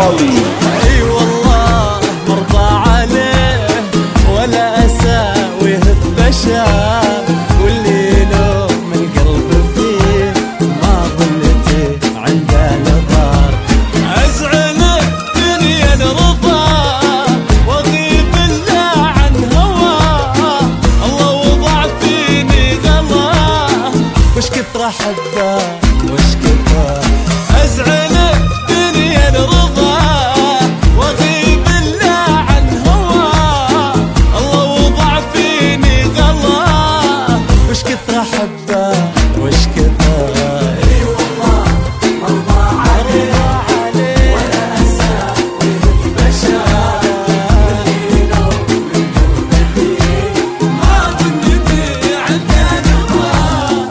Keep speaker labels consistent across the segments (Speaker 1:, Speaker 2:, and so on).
Speaker 1: فولي.
Speaker 2: اي والله مرضى عليه ولا اساويه في بشر، واللي لو من قلب فيه ما ظنتي عنده نظر. ازعل الدنيا نرضى واغيب الا عن هواه، الله وضع فيني غلاه وش كثر احبه وش كثر. ازعل الدنيا نرضى واغيب الا عن هواه، الله وضع فيني غلاه وش كثر احبه وش كثر. اي والله مرضى عليه ولا اساويه في بشر، واللي لو من قلبي فيه ما ظنتي عنده نظر.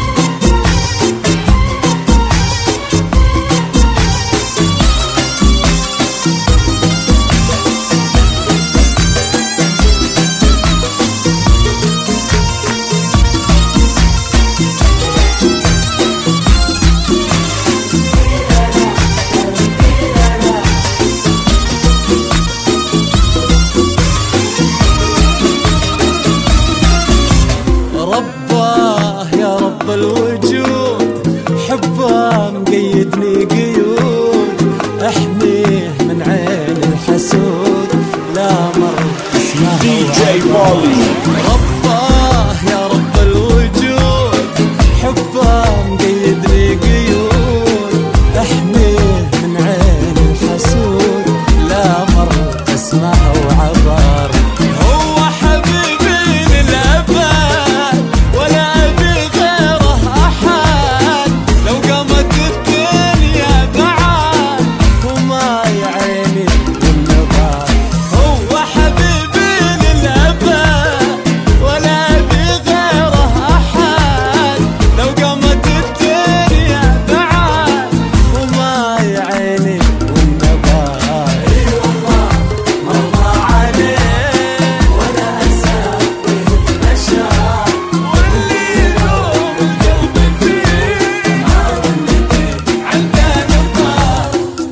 Speaker 2: رباه يا رب الوجود حبه مقيدني قيود، احميه من عين الحسود لا مر اسمه
Speaker 1: دي جي فولي.
Speaker 2: رباه يا رب الوجود حبه مقيدني قيود، احميه من عين الحسود لا مر اسمه وعبر. هو حبيبي للأبد ولا أبي غيره أحد، لو قامت الدنيا بعد وما يعيني والنظر. هو حبيبي للأبد ولا أبي غيره أحد، لو قامت الدنيا بعد وما يعيني والنظر. اي والله مرضى عليه ولا اساويه في بشر، واللي لو القلب فيه ما ظنتي عنده نظر.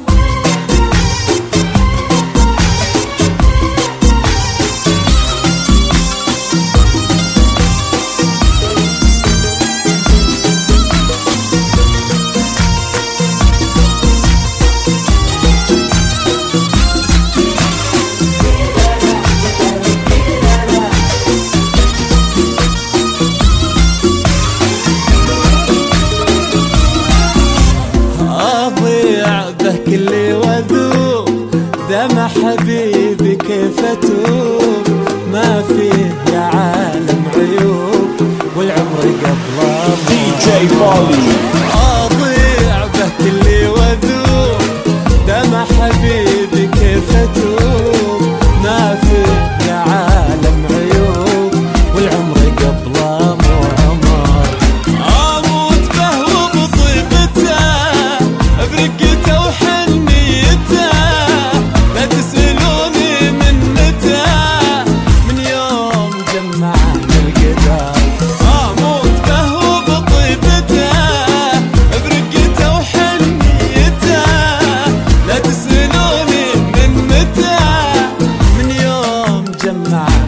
Speaker 2: اضيع به كل وذوب دمع حبيبي كيف اتوب، ما فيه يا عالم عيوب والعمر قبله
Speaker 1: دي جي فولي.
Speaker 2: اضيع به كل وذوب دمع حبيبي كيف اتوب، ما فيه يا عالم عيوب والعمر قبله مو عمر. اموت به وبطيبته برقته وحنيته، لا تسألوني من متى من يوم جمعنا القدر. اموت به وبطيبته برقته وحنيته، لا تسألوني من متى من يوم جمعنا